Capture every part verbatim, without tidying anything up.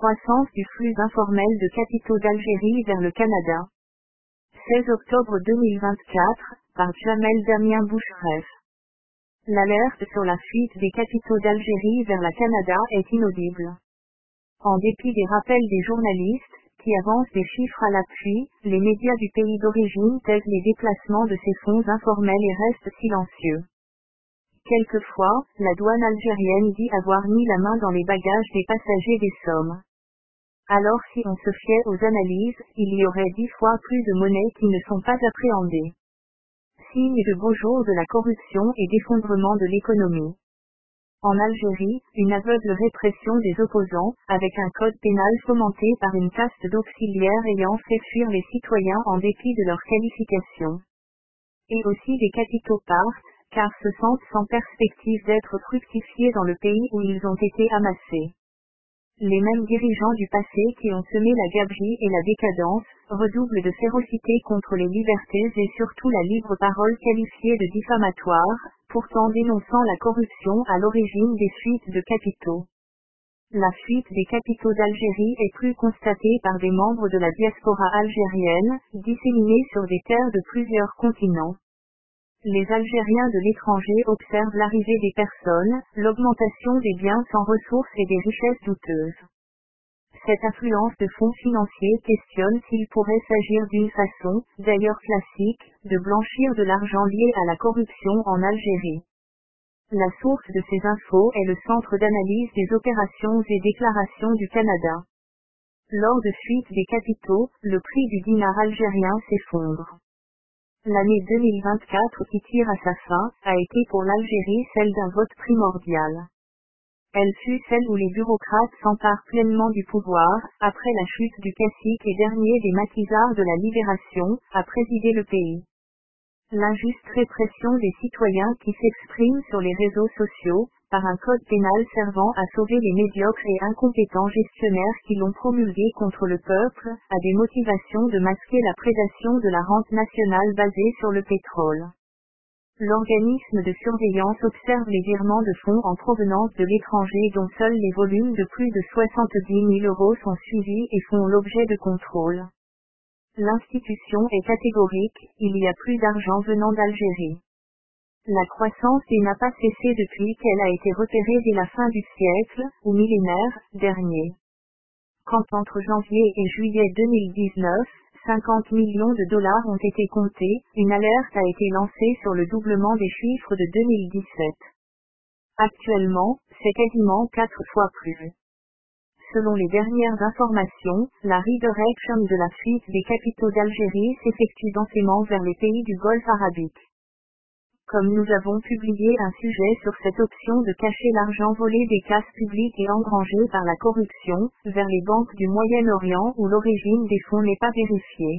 croissance du flux informel de capitaux d'Algérie vers le Canada. seize octobre deux mille vingt-quatre, par Jamel Damien Boucheref. L'alerte sur la fuite des capitaux d'Algérie vers le Canada est inaudible. En dépit des rappels des journalistes, qui avancent des chiffres à l'appui, les médias du pays d'origine taisent les déplacements de ces fonds informels et restent silencieux. Quelquefois, la douane algérienne dit avoir mis la main dans les bagages des passagers des sommes. Alors si on se fiait aux analyses, il y aurait dix fois plus de monnaies qui ne sont pas appréhendées. Signe de beaux jours de la corruption et d'effondrement de l'économie. En Algérie, une aveugle répression des opposants, avec un code pénal fomenté par une caste d'auxiliaires ayant fait fuir les citoyens en dépit de leur qualification. Et aussi des capitaux partent, car se sentent sans perspective d'être fructifiés dans le pays où ils ont été amassés. Les mêmes dirigeants du passé qui ont semé la gabegie et la décadence, redoublent de férocité contre les libertés et surtout la libre parole qualifiée de diffamatoire, pourtant dénonçant la corruption à l'origine des fuites de capitaux. La fuite des capitaux d'Algérie est plus constatée par des membres de la diaspora algérienne, disséminés sur des terres de plusieurs continents. Les Algériens de l'étranger observent l'arrivée des personnes, l'augmentation des biens sans ressources et des richesses douteuses. Cette affluence de fonds financiers questionne s'il pourrait s'agir d'une façon, d'ailleurs classique, de blanchir de l'argent lié à la corruption en Algérie. La source de ces infos est le Centre d'analyse des opérations et déclarations du Canada. Lors de fuite des capitaux, le prix du dinar algérien s'effondre. L'année deux mille vingt-quatre qui tire à sa fin, a été pour l'Algérie celle d'un vote primordial. Elle fut celle où les bureaucrates s'emparent pleinement du pouvoir, après la chute du cacique et dernier des maquisards de la Libération, à présider le pays. L'injuste répression des citoyens qui s'expriment sur les réseaux sociaux, par un code pénal servant à sauver les médiocres et incompétents gestionnaires qui l'ont promulgué contre le peuple, a des motivations de masquer la prédation de la rente nationale basée sur le pétrole. L'organisme de surveillance observe les virements de fonds en provenance de l'étranger dont seuls les volumes de plus de soixante-dix mille euros sont suivis et font l'objet de contrôle. L'institution est catégorique, il y a plus d'argent venant d'Algérie. La croissance n'a pas cessé depuis qu'elle a été repérée dès la fin du siècle, ou millénaire, dernier. Quand entre janvier et juillet deux mille dix-neuf, cinquante millions de dollars ont été comptés, une alerte a été lancée sur le doublement des chiffres de deux mille dix-sept. Actuellement, c'est quasiment quatre fois plus. Selon les dernières informations, la redirection de la fuite des capitaux d'Algérie s'effectue densément vers les pays du Golfe arabique. Comme nous avons publié un sujet sur cette option de cacher l'argent volé des casses publiques et engrangé par la corruption, vers les banques du Moyen-Orient où l'origine des fonds n'est pas vérifiée.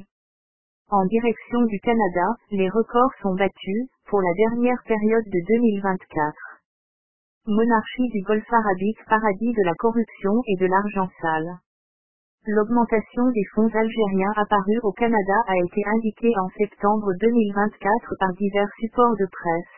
En direction du Canada, les records sont battus, pour la dernière période de deux mille vingt-quatre. Monarchie du Golfe arabique, paradis de la corruption et de l'argent sale. L'augmentation des fonds algériens apparus au Canada a été indiquée en septembre deux mille vingt-quatre par divers supports de presse.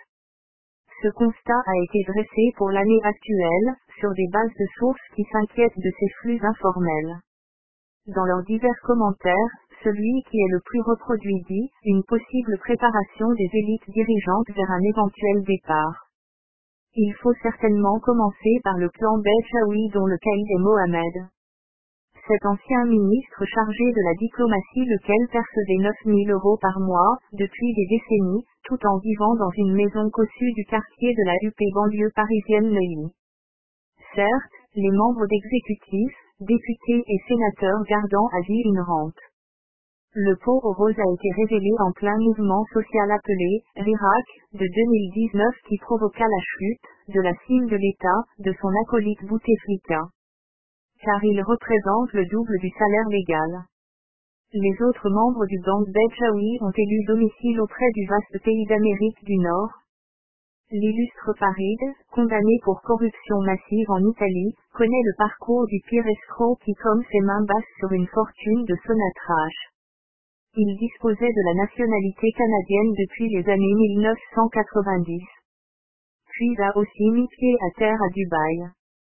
Ce constat a été dressé pour l'année actuelle, sur des bases de sources qui s'inquiètent de ces flux informels. Dans leurs divers commentaires, celui qui est le plus reproduit dit « une possible préparation des élites dirigeantes vers un éventuel départ ». Il faut certainement commencer par le clan Bechaoui dont le caïd est Mohamed. Cet ancien ministre chargé de la diplomatie lequel percevait neuf mille euros par mois, depuis des décennies, tout en vivant dans une maison cossue du quartier de la U P banlieue parisienne Neuilly. Certes, les membres d'exécutifs, députés et sénateurs gardant à vie une rente. Le pot aux roses a été révélé en plein mouvement social appelé « l'Irak » de deux mille dix-neuf qui provoqua la chute, de la cime de l'État, de son acolyte Bouteflika. Car il représente le double du salaire légal. Les autres membres du gang Bechaoui ont élu domicile auprès du vaste pays d'Amérique du Nord. L'illustre Farid, condamné pour corruption massive en Italie, connaît le parcours du pire escroc qui comme ses mains bassent sur une fortune de Sonatrach. Il disposait de la nationalité canadienne depuis les années mille neuf cent quatre-vingt-dix. Puis a aussi mis pied à terre à Dubaï.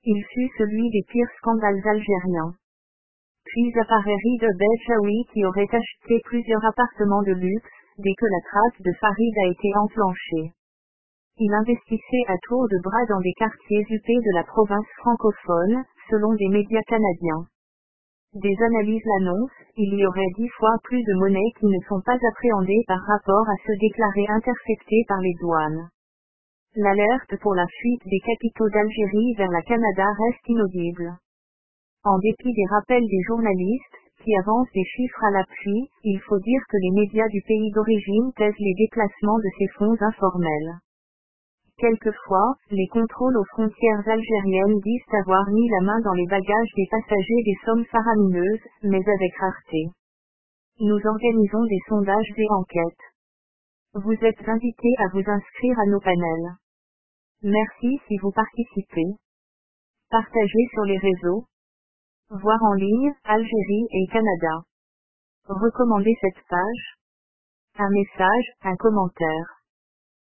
Il fut celui des pires scandales algériens. Puis apparaît Rida Belchaoui qui aurait acheté plusieurs appartements de luxe, dès que la traque de Farid a été enclenchée. Il investissait à tour de bras dans des quartiers huppés de la province francophone, selon des médias canadiens. Des analyses l'annoncent, il y aurait dix fois plus de monnaies qui ne sont pas appréhendées par rapport à ceux déclarés interceptés par les douanes. L'alerte pour la fuite des capitaux d'Algérie vers le Canada reste inaudible. En dépit des rappels des journalistes, qui avancent des chiffres à l'appui, il faut dire que les médias du pays d'origine taisent les déplacements de ces fonds informels. Quelquefois, les contrôles aux frontières algériennes disent avoir mis la main dans les bagages des passagers des sommes faramineuses, mais avec rareté. Nous organisons des sondages et enquêtes. Vous êtes invités à vous inscrire à nos panels. Merci si vous participez. Partagez sur les réseaux. Voir en ligne, Algérie et Canada. Recommandez cette page. Un message, un commentaire.